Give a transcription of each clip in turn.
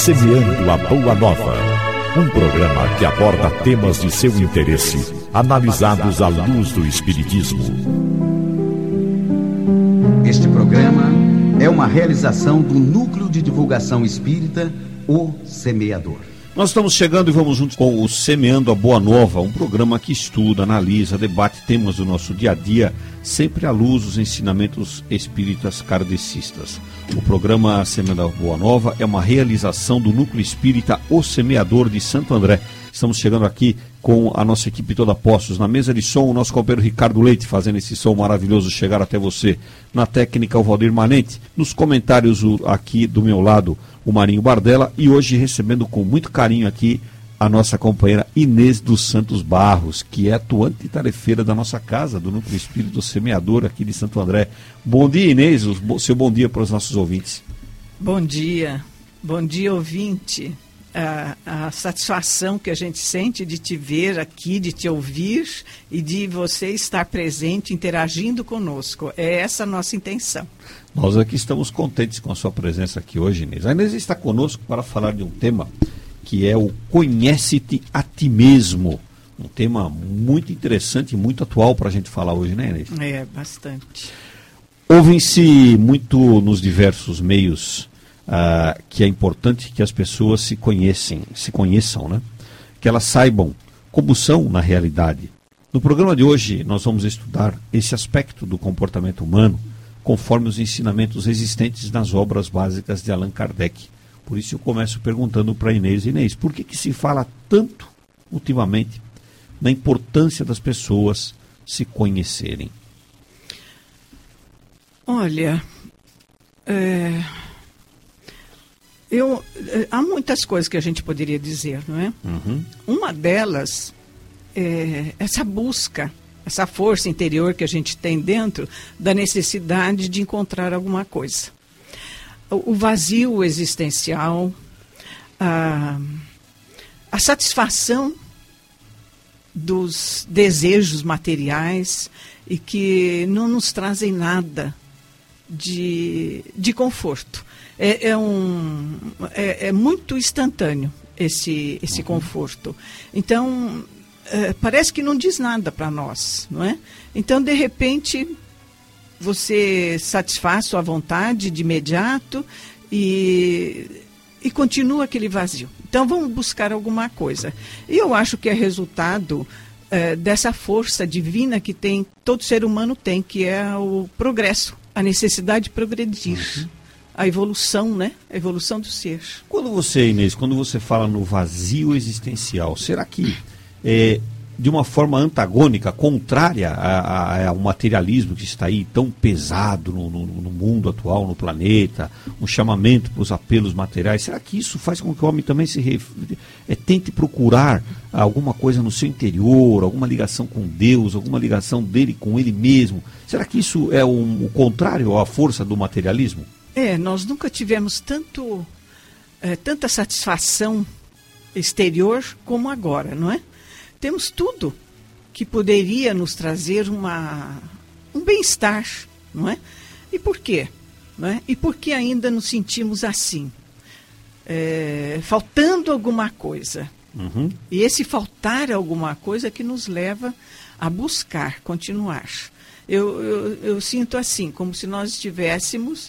Semeando a Boa Nova, um programa que aborda temas de seu interesse, analisados à luz do Espiritismo. Este programa é uma realização do Núcleo de Divulgação Espírita, O Semeador. Nós estamos chegando e vamos juntos com o Semeando a Boa Nova, um programa que estuda, analisa, debate temas do nosso dia a dia, sempre à luz dos ensinamentos espíritas kardecistas. O programa Semeando a Boa Nova é uma realização do Núcleo Espírita O Semeador de Santo André. Estamos chegando aqui com a nossa equipe toda postos. Na mesa de som, o nosso companheiro Ricardo Leite, fazendo esse som maravilhoso chegar até você. Na técnica, o Valdir Manente. Nos comentários, aqui do meu lado, o Marinho Bardella. E hoje recebendo com muito carinho aqui a nossa companheira Inês dos Santos Barros, que é atuante e tarefeira da nossa casa, do Núcleo Espírita Semeador aqui de Santo André. Bom dia, Inês. Seu bom dia para os nossos ouvintes. Bom dia, ouvinte. A satisfação que a gente sente de te ver aqui, de te ouvir e de você estar presente, interagindo conosco. É essa a nossa intenção. Nós aqui estamos contentes com a sua presença aqui hoje, Inês. A Inês está conosco para falar de um tema que é o Conhece-te a ti mesmo. Um tema muito interessante e muito atual para a gente falar hoje, né, Inês? É, bastante. Ouvem-se muito nos diversos meios que é importante que as pessoas se conheçam, né? Que elas saibam como são na realidade. No programa de hoje nós vamos estudar esse aspecto do comportamento humano conforme os ensinamentos existentes nas obras básicas de Allan Kardec. Por isso eu começo perguntando para Inês. Inês, por que se fala tanto ultimamente na importância das pessoas se conhecerem? Olha, há muitas coisas que a gente poderia dizer, não é? Uhum. Uma delas é essa busca, essa força interior que a gente tem dentro da necessidade de encontrar alguma coisa. O vazio existencial, a satisfação dos desejos materiais e que não nos trazem nada de conforto. É muito instantâneo esse conforto. Então, parece que não diz nada para nós, não é? Então, de repente, você satisfaz sua vontade de imediato e continua aquele vazio. Então, vamos buscar alguma coisa. E eu acho que é resultado dessa força divina que todo ser humano tem, que é o progresso, a necessidade de progredir. Uhum. A evolução, né? A evolução do ser. Quando você fala no vazio existencial, será que de uma forma antagônica, contrária ao materialismo que está aí tão pesado no mundo atual, no planeta, um chamamento para os apelos materiais, será que isso faz com que o homem também tente procurar alguma coisa no seu interior, alguma ligação com Deus, alguma ligação dele com ele mesmo? Será que isso é o contrário à força do materialismo? Nós nunca tivemos tanta satisfação exterior como agora, não é? Temos tudo que poderia nos trazer um bem-estar, não é? E por quê? Não é? E por que ainda nos sentimos assim? Faltando alguma coisa. Uhum. E esse faltar alguma coisa que nos leva a buscar, continuar. Eu sinto assim, como se nós estivéssemos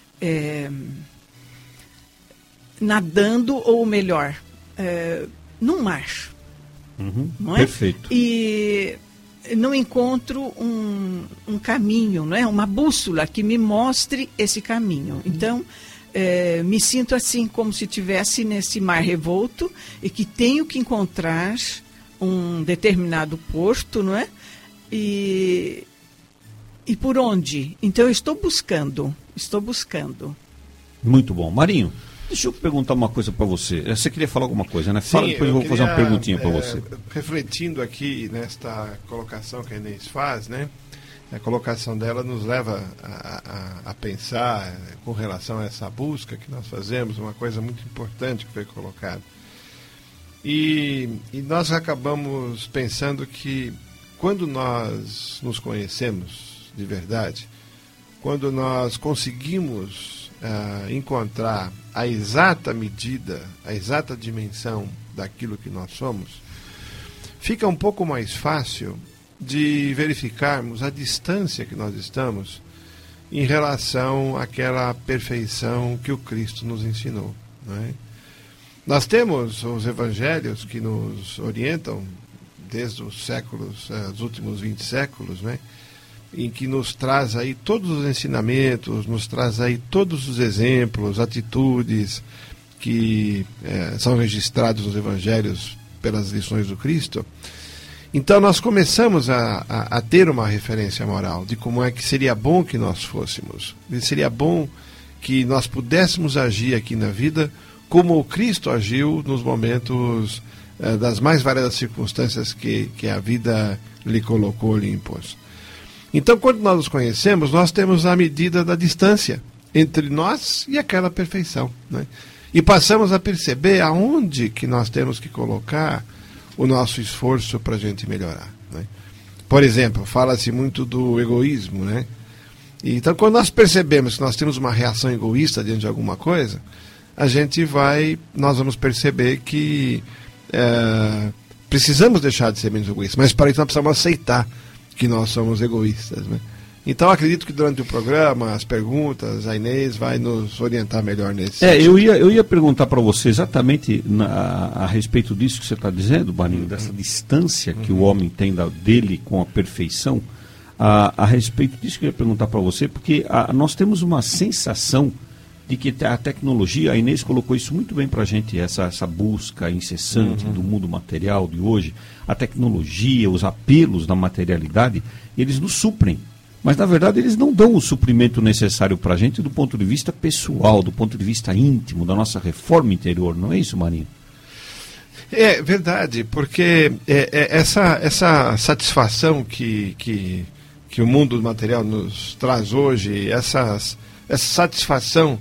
nadando, ou melhor, num mar. Uhum. Não é? Perfeito. E não encontro um caminho, não é? Uma bússola que me mostre esse caminho. Então, me sinto assim, como se estivesse nesse mar revolto e que tenho que encontrar um determinado porto, não é? E por onde? Então, eu estou buscando. Muito bom. Marinho, deixa eu perguntar uma coisa para você. Você queria falar alguma coisa, né? Fala, Sim, depois eu vou fazer uma perguntinha para você. Refletindo aqui nesta colocação que a Inês faz, né? A colocação dela nos leva a pensar com relação a essa busca que nós fazemos, uma coisa muito importante que foi colocada. E nós acabamos pensando que quando nós nos conhecemos de verdade, quando nós conseguimos encontrar a exata medida, a exata dimensão daquilo que nós somos, fica um pouco mais fácil de verificarmos a distância que nós estamos em relação àquela perfeição que o Cristo nos ensinou, não é? Nós temos os evangelhos que nos orientam desde os séculos, os últimos 20 séculos, né? Em que nos traz aí todos os ensinamentos, nos traz aí todos os exemplos, atitudes que são registrados nos evangelhos pelas lições do Cristo. Então nós começamos a ter uma referência moral de como é que seria bom que nós fôssemos. Seria bom que nós pudéssemos agir aqui na vida como o Cristo agiu nos momentos das mais variadas circunstâncias que a vida lhe colocou, lhe impôs. Então, quando nós nos conhecemos, nós temos a medida da distância entre nós e aquela perfeição, né? E passamos a perceber aonde que nós temos que colocar o nosso esforço para a gente melhorar, né? Por exemplo, fala-se muito do egoísmo, né? Então, quando nós percebemos que nós temos uma reação egoísta diante de alguma coisa, nós vamos perceber que precisamos deixar de ser menos egoístas, mas para isso nós precisamos aceitar que nós somos egoístas, né? Então acredito que durante o programa, as perguntas, a Inês vai nos orientar melhor nesse sentido. Eu ia perguntar para você exatamente a respeito disso que você está dizendo, Marinho, dessa distância que o homem tem dele com a perfeição. A respeito disso que eu ia perguntar para você, porque nós temos uma sensação de que a tecnologia, a Inês colocou isso muito bem para a gente, essa busca incessante do mundo material de hoje, a tecnologia, os apelos da materialidade, eles nos suprem. Mas, na verdade, eles não dão o suprimento necessário para a gente do ponto de vista pessoal, do ponto de vista íntimo, da nossa reforma interior. Não é isso, Marinho? É verdade, porque essa satisfação que o mundo material nos traz hoje, essa satisfação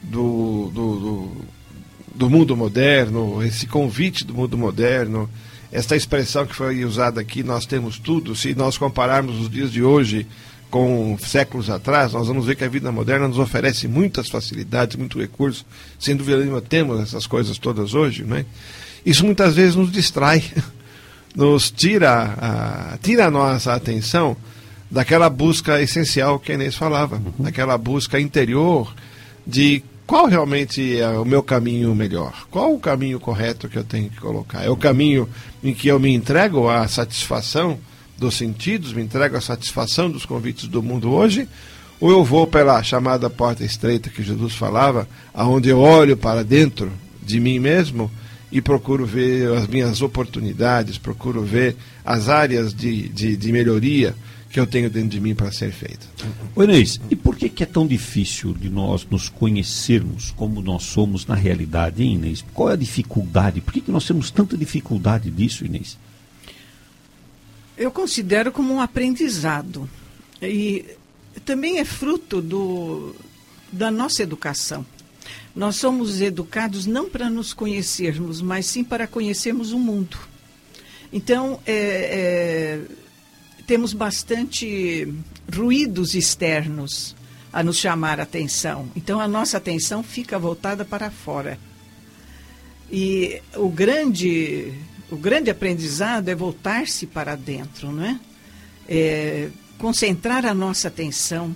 do mundo moderno, esse convite do mundo moderno, essa expressão que foi usada aqui, nós temos tudo, se nós compararmos os dias de hoje com séculos atrás, nós vamos ver que a vida moderna nos oferece muitas facilidades, muito recurso. Sem dúvida nenhuma, temos essas coisas todas hoje, né? Isso muitas vezes nos distrai, nos tira a nossa atenção daquela busca essencial que a Inês falava, daquela busca interior de qual realmente é o meu caminho melhor, qual o caminho correto que eu tenho que colocar. É o caminho em que eu me entrego à satisfação dos sentidos, me entrego à satisfação dos convites do mundo hoje, ou eu vou pela chamada porta estreita que Jesus falava, aonde eu olho para dentro de mim mesmo e procuro ver as minhas oportunidades, procuro ver as áreas de melhoria que eu tenho dentro de mim para ser feita. Ô Inês, e por que é tão difícil de nós nos conhecermos como nós somos na realidade, hein, Inês? Qual é a dificuldade? Por que nós temos tanta dificuldade disso, Inês? Eu considero como um aprendizado. E também é fruto da nossa educação. Nós somos educados não para nos conhecermos, mas sim para conhecermos o mundo. Então, temos bastante ruídos externos a nos chamar a atenção. Então, a nossa atenção fica voltada para fora. E o grande aprendizado é voltar-se para dentro, não é? Concentrar a nossa atenção,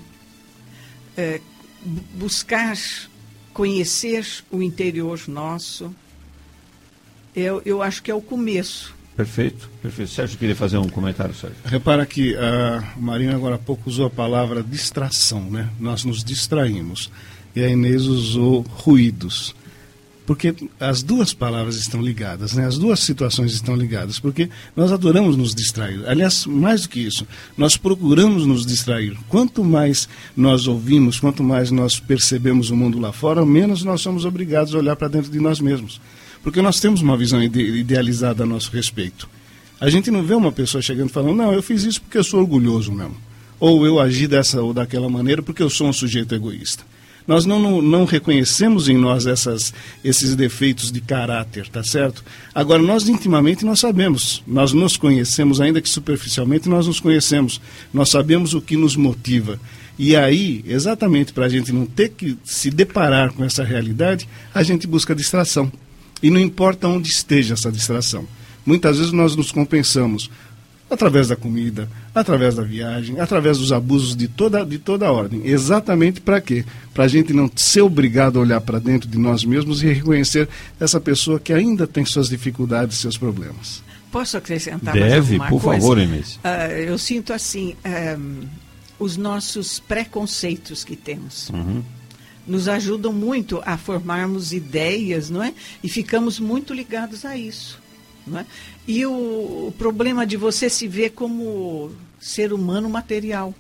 buscar conhecer o interior nosso. Eu acho que é o começo. Perfeito, perfeito. Sérgio queria fazer um comentário, Sérgio. Repara que o Marinho agora há pouco usou a palavra distração, né? Nós nos distraímos. E a Inês usou ruídos. Porque as duas palavras estão ligadas, né? As duas situações estão ligadas, porque nós adoramos nos distrair. Aliás, mais do que isso, nós procuramos nos distrair. Quanto mais nós ouvimos, quanto mais nós percebemos o mundo lá fora, menos nós somos obrigados a olhar para dentro de nós mesmos. Porque nós temos uma visão idealizada a nosso respeito. A gente não vê uma pessoa chegando e falando, não, eu fiz isso porque eu sou orgulhoso mesmo. Ou eu agi dessa ou daquela maneira porque eu sou um sujeito egoísta. Nós não reconhecemos em nós esses defeitos de caráter, tá certo? Agora, nós intimamente nós sabemos, nós nos conhecemos, ainda que superficialmente nós nos conhecemos, nós sabemos o que nos motiva. E aí, exatamente para a gente não ter que se deparar com essa realidade, a gente busca distração. E não importa onde esteja essa distração. Muitas vezes nós nos compensamos através da comida, através da viagem, através dos abusos de toda ordem. Exatamente para quê? Para a gente não ser obrigado a olhar para dentro de nós mesmos e reconhecer essa pessoa que ainda tem suas dificuldades, seus problemas. Posso acrescentar Deve, mais alguma por favor, Inês. Eu sinto assim, os nossos preconceitos que temos. Nos ajudam muito a formarmos ideias, não é? E ficamos muito ligados a isso. Não é? E o problema de você se ver como ser humano material.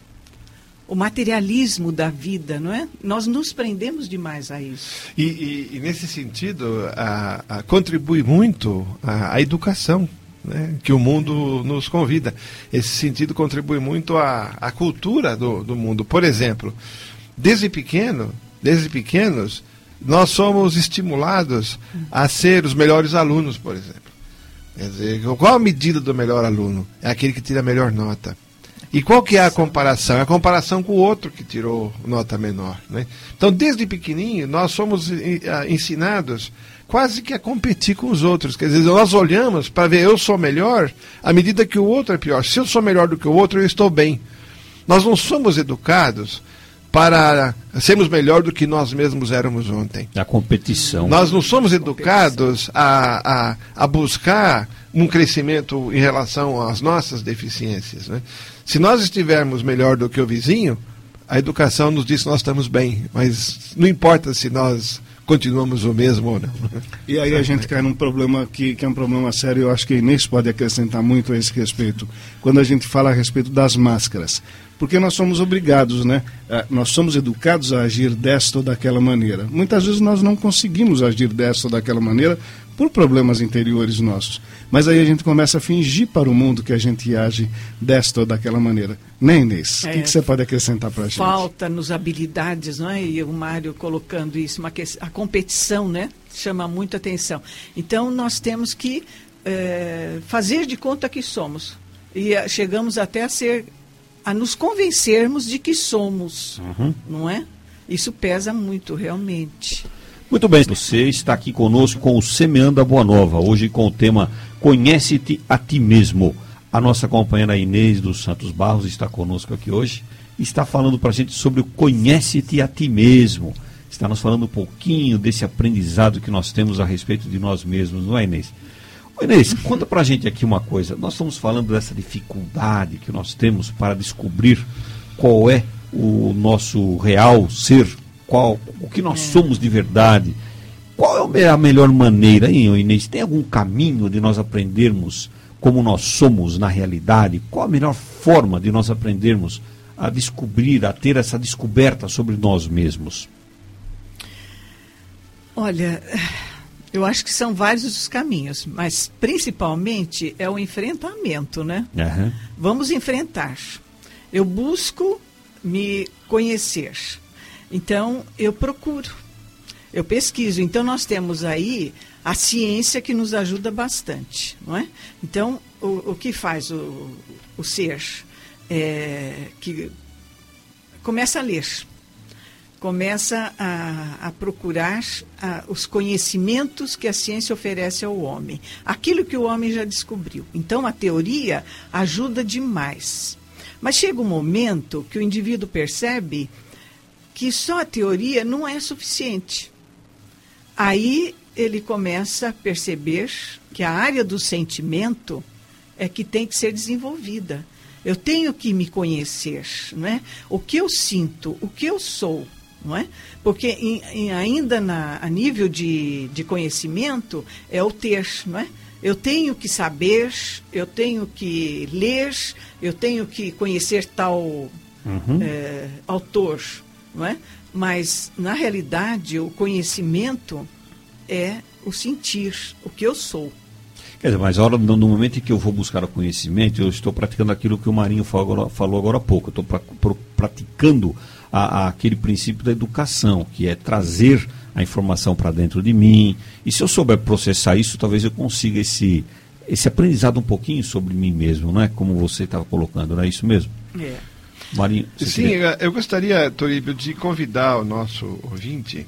O materialismo da vida, não é? Nós nos prendemos demais a isso. E nesse sentido, contribui muito a educação, né, que o mundo nos convida. Esse sentido contribui muito a cultura do mundo. Por exemplo, desde pequenos, nós somos estimulados a ser os melhores alunos, por exemplo. Quer dizer, qual a medida do melhor aluno? É aquele que tira a melhor nota. E qual que é a comparação? É a comparação com o outro que tirou nota menor, né? Então, desde pequenininho, nós somos ensinados quase que a competir com os outros. Quer dizer, nós olhamos para ver, eu sou melhor à medida que o outro é pior. Se eu sou melhor do que o outro, eu estou bem. Nós não somos educados para sermos melhor do que nós mesmos éramos ontem. A competição. Nós não somos educados a buscar um crescimento em relação às nossas deficiências, né? Se nós estivermos melhor do que o vizinho, a educação nos diz que nós estamos bem, mas não importa se nós continuamos o mesmo ou não. E aí a gente cai num problema que é um problema sério, eu acho que a Inês pode acrescentar muito a esse respeito, quando a gente fala a respeito das máscaras. Porque nós somos obrigados, né? Nós somos educados a agir desta ou daquela maneira. Muitas vezes nós não conseguimos agir desta ou daquela maneira por problemas interiores nossos. Mas aí a gente começa a fingir para o mundo que a gente age desta ou daquela maneira. Né, Inês? O que você pode acrescentar para a gente? Falta-nos habilidades, não é? E o Mário colocando isso, a competição, né? Chama muito atenção. Então nós temos que fazer de conta que somos. E chegamos até a nos convencermos de que somos, não é? Isso pesa muito, realmente. Muito bem, você está aqui conosco com o Semeando a Boa Nova, hoje com o tema Conhece-te a Ti Mesmo. A nossa companheira Inês dos Santos Barros está conosco aqui hoje e está falando para a gente sobre o Conhece-te a Ti Mesmo. Está nos falando um pouquinho desse aprendizado que nós temos a respeito de nós mesmos, não é, Inês? Ô, Inês, conta pra gente aqui uma coisa. Nós estamos falando dessa dificuldade que nós temos para descobrir qual é o nosso real ser, o que nós somos de verdade. Qual é a melhor maneira, hein, Inês? Tem algum caminho de nós aprendermos como nós somos na realidade? Qual a melhor forma de nós aprendermos a descobrir, a ter essa descoberta sobre nós mesmos? Olha, eu acho que são vários os caminhos, mas principalmente é o enfrentamento, né? Vamos enfrentar. Eu busco me conhecer. Então, eu procuro. Eu pesquiso. Então, nós temos aí a ciência que nos ajuda bastante, não é? Então, o que faz o ser? Que começa a ler. Começa a procurar os conhecimentos que a ciência oferece ao homem. Aquilo que o homem já descobriu. Então, a teoria ajuda demais. Mas chega um momento que o indivíduo percebe que só a teoria não é suficiente. Aí ele começa a perceber que a área do sentimento é que tem que ser desenvolvida. Eu tenho que me conhecer, não é? O que eu sinto, o que eu sou, não é? Porque ainda a nível de conhecimento é o ter, não é? Eu tenho que saber, eu tenho que ler, eu tenho que conhecer tal autor, não é? Mas, na realidade, o conhecimento é o sentir, o que eu sou. Quer dizer, mas no momento em que eu vou buscar o conhecimento, eu estou praticando aquilo que o Marinho falou agora há pouco. Eu estou praticando aquele princípio da educação, que é trazer a informação para dentro de mim. E se eu souber processar isso, talvez eu consiga esse aprendizado um pouquinho sobre mim mesmo, não é? Como você estava colocando, não é isso mesmo? É. Marinho, sim, eu gostaria, Toríbio, de convidar o nosso ouvinte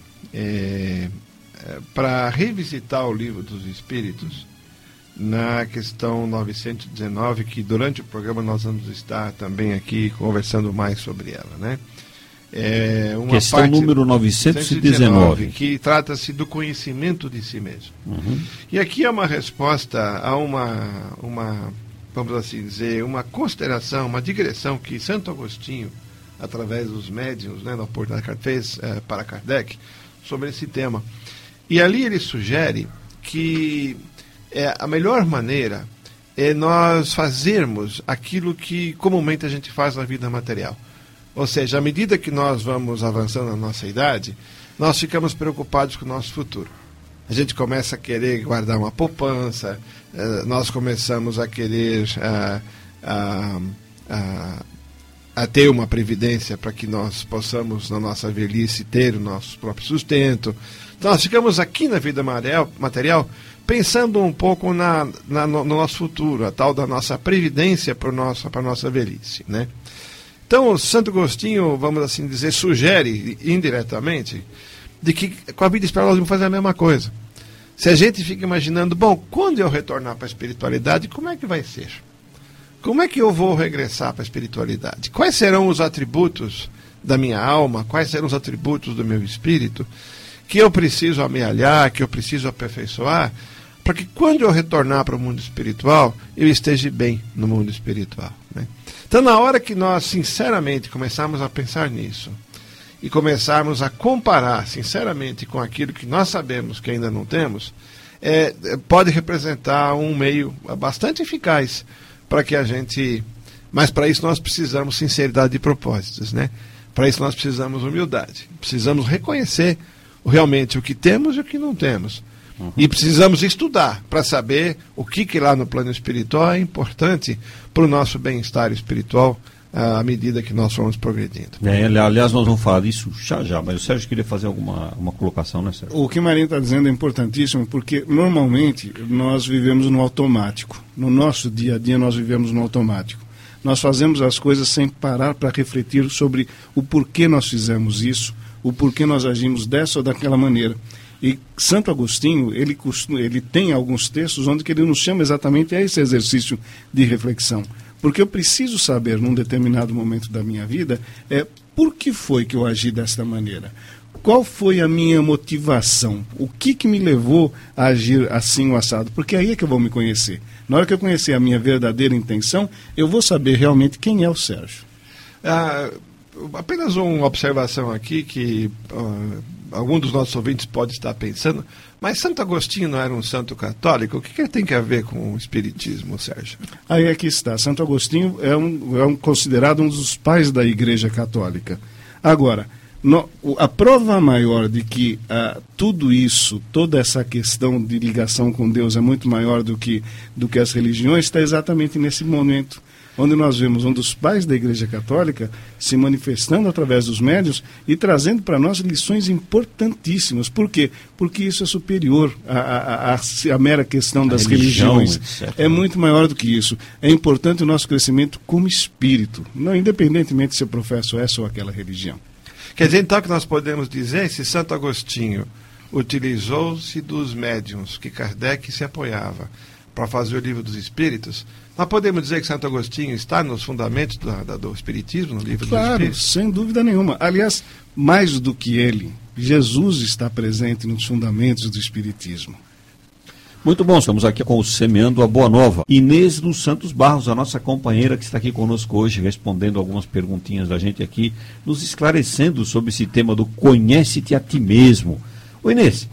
para revisitar o Livro dos Espíritos na questão 919, que durante o programa nós vamos estar também aqui conversando mais sobre ela, né? Uma questão parte, número 919, que trata-se do conhecimento de si mesmo. Uhum. E aqui é uma resposta a uma, vamos assim dizer, uma consideração, uma digressão que Santo Agostinho, através dos médiuns, né, na oportunidade que fez para Kardec, sobre esse tema. E ali ele sugere que a melhor maneira é nós fazermos aquilo que comumente a gente faz na vida material. Ou seja, à medida que nós vamos avançando na nossa idade, nós ficamos preocupados com o nosso futuro. A gente começa a querer guardar uma poupança, nós começamos a querer a ter uma previdência para que nós possamos, na nossa velhice, ter o nosso próprio sustento. Então, nós ficamos aqui na vida material pensando um pouco no nosso futuro, a tal da nossa previdência para a nossa velhice, né? Então, Santo Agostinho, vamos assim dizer, sugere indiretamente de que com a vida espiritual nós vamos fazer a mesma coisa. Se a gente fica imaginando, bom, quando eu retornar para a espiritualidade, como é que vai ser? Como é que eu vou regressar para a espiritualidade? Quais serão os atributos da minha alma? Quais serão os atributos do meu espírito que eu preciso amealhar, que eu preciso aperfeiçoar, para que quando eu retornar para o mundo espiritual, eu esteja bem no mundo espiritual, né? Então, na hora que nós, sinceramente, começarmos a pensar nisso e começarmos a comparar, sinceramente, com aquilo que nós sabemos que ainda não temos, pode representar um meio bastante eficaz para que a gente... Mas para isso nós precisamos sinceridade de propósitos, né? Para isso nós precisamos humildade. Precisamos reconhecer realmente o que temos e o que não temos. Uhum. E precisamos estudar para saber o que lá no plano espiritual é importante para o nosso bem-estar espiritual à medida que nós formos progredindo. Aliás, nós vamos falar disso já, mas o Sérgio queria fazer uma colocação, né, Sérgio? O que o Marinho está dizendo é importantíssimo, porque normalmente nós vivemos no automático. No nosso dia a dia nós vivemos no automático. Nós fazemos as coisas sem parar para refletir sobre o porquê nós fizemos isso, o porquê nós agimos dessa ou daquela maneira. E Santo Agostinho, ele tem alguns textos onde ele nos chama exatamente a esse exercício de reflexão. Porque eu preciso saber, num determinado momento da minha vida, por que foi que eu agi desta maneira? Qual foi a minha motivação? O que me levou a agir assim ou assado? Porque aí é que eu vou me conhecer. Na hora que eu conhecer a minha verdadeira intenção, eu vou saber realmente quem é o Sérgio. Apenas uma observação aqui que algum dos nossos ouvintes pode estar pensando, mas Santo Agostinho não era um santo católico? O que ele tem a ver com o espiritismo, Sérgio? Aí é que está. Santo Agostinho é considerado um dos pais da Igreja Católica. Agora, a prova maior de que tudo isso, toda essa questão de ligação com Deus é muito maior do que as religiões, está exatamente nesse momento, onde nós vemos um dos pais da Igreja Católica se manifestando através dos médiuns e trazendo para nós lições importantíssimas. Por quê? Porque isso é superior à mera questão das religiões. Etc. É muito maior do que isso. É importante o nosso crescimento como espírito, não independentemente se eu professo essa ou aquela religião. Quer dizer, então, que nós podemos dizer, se Santo Agostinho utilizou-se dos médiuns que Kardec se apoiava para fazer o Livro dos Espíritos, nós podemos dizer que Santo Agostinho está nos fundamentos do Espiritismo, no Livro dos Espíritos? Claro, sem dúvida nenhuma. Aliás, mais do que ele, Jesus está presente nos fundamentos do Espiritismo. Muito bom, estamos aqui com o Semeando a Boa Nova. Inês dos Santos Barros, a nossa companheira que está aqui conosco hoje, respondendo algumas perguntinhas da gente aqui, nos esclarecendo sobre esse tema do conhece-te a ti mesmo. Ô Inês,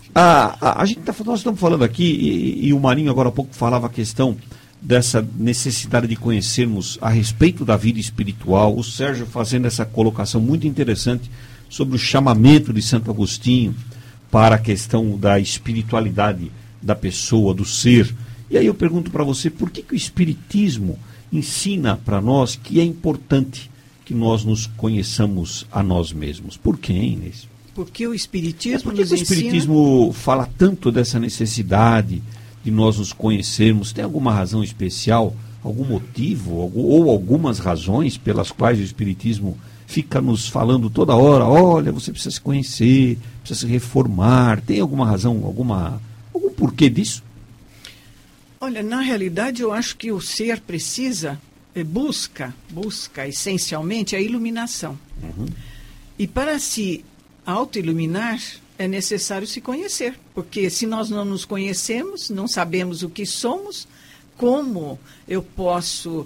nós estamos falando aqui, e o Marinho agora há pouco falava a questão dessa necessidade de conhecermos a respeito da vida espiritual, o Sérgio fazendo essa colocação muito interessante sobre o chamamento de Santo Agostinho para a questão da espiritualidade da pessoa, do ser. E aí eu pergunto para você, por que o Espiritismo ensina para nós que é importante que nós nos conheçamos a nós mesmos. Por quê, hein, Inês? Porque o Espiritismo Por que nos o Espiritismo fala tanto dessa necessidade de nós nos conhecermos? Tem alguma razão especial, algum motivo, ou algumas razões pelas quais o Espiritismo fica nos falando toda hora, olha, você precisa se conhecer, precisa se reformar? Tem alguma razão, algum porquê disso? Olha, na realidade eu acho que o ser precisa, busca essencialmente a iluminação. E para se autoiluminar é necessário se conhecer, porque se nós não nos conhecemos, não sabemos o que somos, como eu posso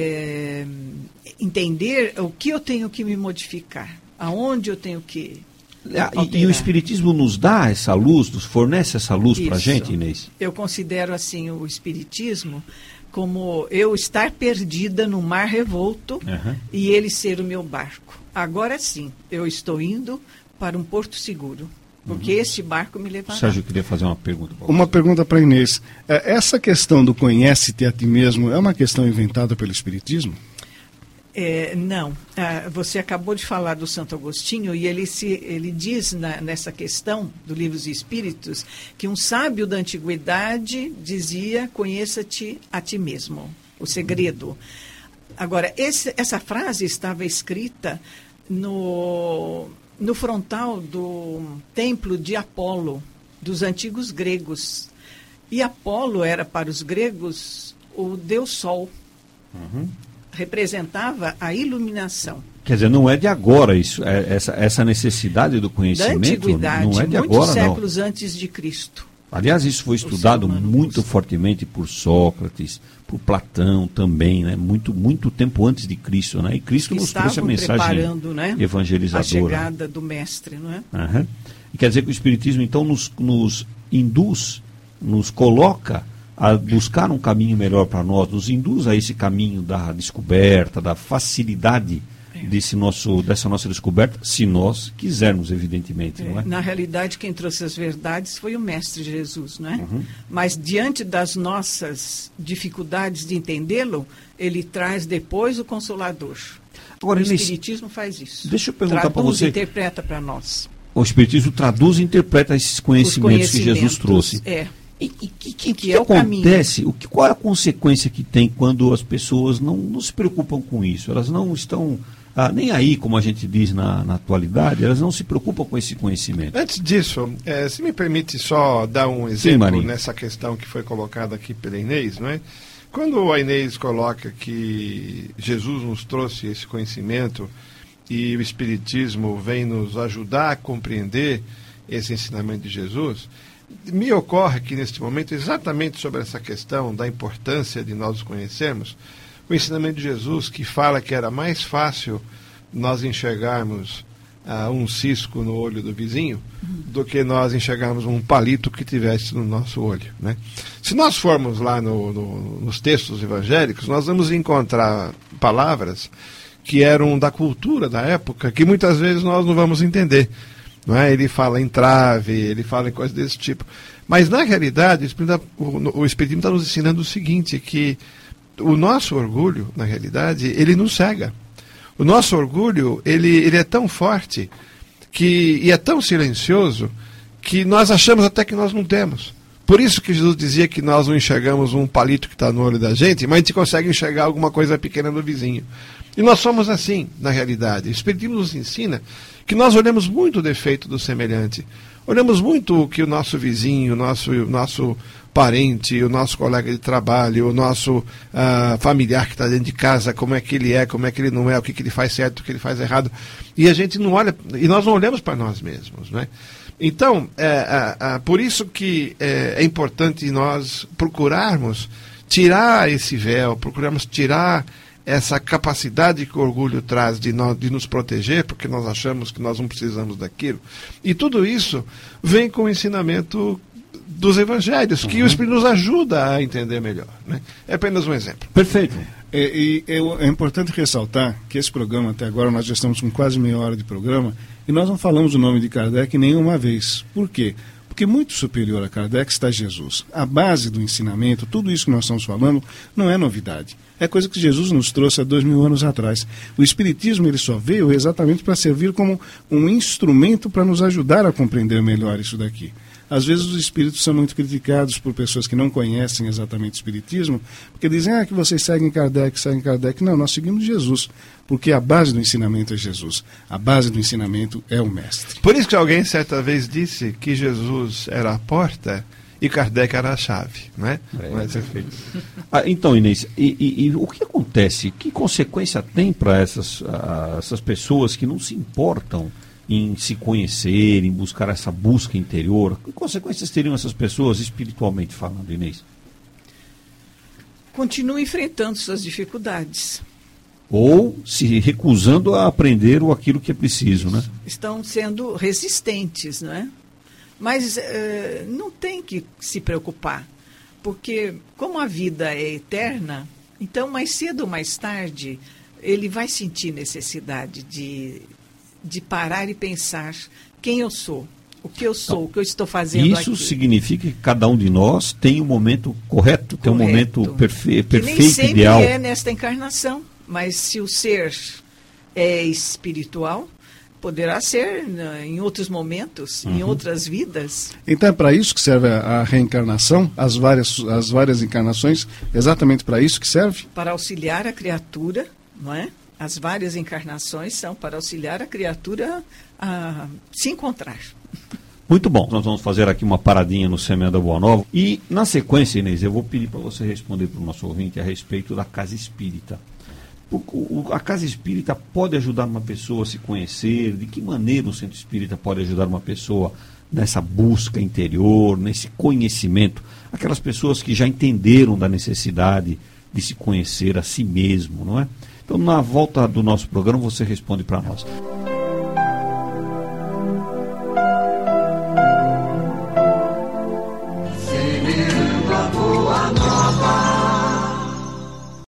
entender o que eu tenho que me modificar, aonde eu tenho que alterar. E o Espiritismo nos dá essa luz, nos fornece essa luz para a Isso. gente, Inês? Eu considero assim o Espiritismo como eu estar perdida no mar revolto e ele ser o meu barco. Agora sim, eu estou indo para um porto seguro, porque este barco me levará. Sérgio, eu queria fazer uma pergunta para você. Uma pergunta para Inês. Essa questão do conhece-te a ti mesmo é uma questão inventada pelo Espiritismo? Não. Você acabou de falar do Santo Agostinho e ele diz nessa questão do Livro dos Espíritos que um sábio da antiguidade dizia: conheça-te a ti mesmo, o segredo. Agora, essa frase estava escrita no frontal do templo de Apolo, dos antigos gregos. E Apolo era para os gregos o deus Sol. Representava a iluminação. Quer dizer, não é de agora isso, essa necessidade do conhecimento, da antiguidade, não é de muitos agora, séculos não. antes de Cristo. Aliás, isso foi estudado muito busca. fortemente por Sócrates, por Platão também, né? Muito tempo antes de Cristo, né? E Cristo nos trouxe a mensagem preparando, né, evangelizadora. a chegada do mestre, não é? E quer dizer que o Espiritismo, então, nos induz, nos coloca a buscar um caminho melhor para nós, nos induz a esse caminho da descoberta, da facilidade dessa nossa descoberta, se nós quisermos, evidentemente, não é? Na realidade, quem trouxe as verdades foi o Mestre Jesus, não é? Mas diante das nossas dificuldades de entendê-lo, ele traz depois o Consolador. Agora, o Espiritismo faz isso. Deixa eu perguntar para você. Interpreta para nós. O Espiritismo traduz e interpreta esses conhecimentos que Jesus trouxe. E que acontece? Qual é a consequência que tem quando as pessoas não se preocupam com isso? Elas não estão nem aí, como a gente diz na atualidade, elas não se preocupam com esse conhecimento. Antes disso, se me permite só dar um exemplo nessa questão que foi colocada aqui pela Inês, não é? Quando a Inês coloca que Jesus nos trouxe esse conhecimento e o Espiritismo vem nos ajudar a compreender esse ensinamento de Jesus, me ocorre que neste momento, exatamente sobre essa questão da importância de nós os conhecermos, o ensinamento de Jesus que fala que era mais fácil nós enxergarmos um cisco no olho do vizinho do que nós enxergarmos um palito que tivesse no nosso olho, né? Se nós formos lá nos textos evangélicos, nós vamos encontrar palavras que eram da cultura da época, que muitas vezes nós não vamos entender. Não é? Ele fala em trave, ele fala em coisas desse tipo. Mas, na realidade, o Espiritismo está nos ensinando o seguinte, que o nosso orgulho, na realidade, ele nos cega. O nosso orgulho, ele é tão forte e é tão silencioso que nós achamos até que nós não temos. Por isso que Jesus dizia que nós não enxergamos um palito que está no olho da gente, mas a gente consegue enxergar alguma coisa pequena no vizinho. E nós somos assim, na realidade. O Espiritismo nos ensina que nós olhamos muito o defeito do semelhante. Olhamos muito o que o nosso vizinho, o nosso parente, o nosso colega de trabalho, o nosso familiar que está dentro de casa, como é que ele não é, o que ele faz certo, o que ele faz errado. E a gente não olha, e nós não olhamos para nós mesmos, né? Então, por isso que é importante nós procurarmos tirar esse véu, procurarmos tirar essa capacidade que o orgulho traz de nos proteger, porque nós achamos que nós não precisamos daquilo. E tudo isso vem com o ensinamento dos evangelhos, que o Espírito nos ajuda a entender melhor, né? É apenas um exemplo. Perfeito. É importante ressaltar que esse programa, até agora, nós já estamos com quase meia hora de programa, e nós não falamos o nome de Kardec nenhuma vez. Por quê? Porque muito superior a Kardec está Jesus. A base do ensinamento, tudo isso que nós estamos falando, não é novidade. É coisa que Jesus nos trouxe há 2000 anos atrás. O Espiritismo ele só veio exatamente para servir como um instrumento para nos ajudar a compreender melhor isso daqui. Às vezes os espíritos são muito criticados por pessoas que não conhecem exatamente o Espiritismo, porque dizem que vocês seguem Kardec. Não, nós seguimos Jesus, porque a base do ensinamento é Jesus. A base do ensinamento é o Mestre. Por isso que alguém certa vez disse que Jesus era a porta e Kardec era a chave, né? Então, Inês, e o que acontece? Que consequência tem para essas pessoas que não se importam em se conhecer, em buscar essa busca interior? Que consequências teriam essas pessoas espiritualmente falando, Inês? Continuam enfrentando suas dificuldades. Ou se recusando a aprender aquilo que é preciso, né? Estão sendo resistentes, não é? Mas não tem que se preocupar, porque como a vida é eterna, então mais cedo ou mais tarde ele vai sentir necessidade de parar e pensar quem eu sou, o que eu sou, o que eu estou fazendo aqui. Isso significa que cada um de nós tem um momento correto, tem um momento perfeito, nem sempre ideal. É nesta encarnação, mas se o ser é espiritual, poderá ser em outros momentos, em outras vidas. Então é para isso que serve a reencarnação, as várias encarnações, exatamente para isso que serve? Para auxiliar a criatura, não é? As várias encarnações são para auxiliar a criatura a se encontrar. Muito bom. Nós vamos fazer aqui uma paradinha no Semeando a Boa Nova. E, na sequência, Inês, eu vou pedir para você responder para o nosso ouvinte a respeito da casa espírita. A casa espírita pode ajudar uma pessoa a se conhecer? De que maneira o centro espírita pode ajudar uma pessoa nessa busca interior, nesse conhecimento? Aquelas pessoas que já entenderam da necessidade de se conhecer a si mesmo, não é? Então, na volta do nosso programa, você responde para nós.